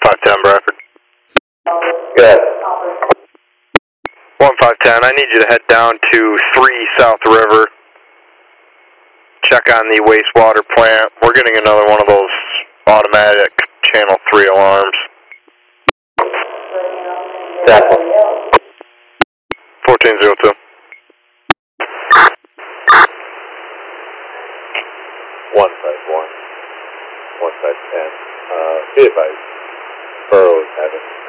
1510 Bradford. Good. 1510, I need you to head down to 3 South River. Check on the wastewater plant. We're getting another one of those automatic channel 3 alarms. Definitely. 1402. 151. 1510. Be advised. Burrow is having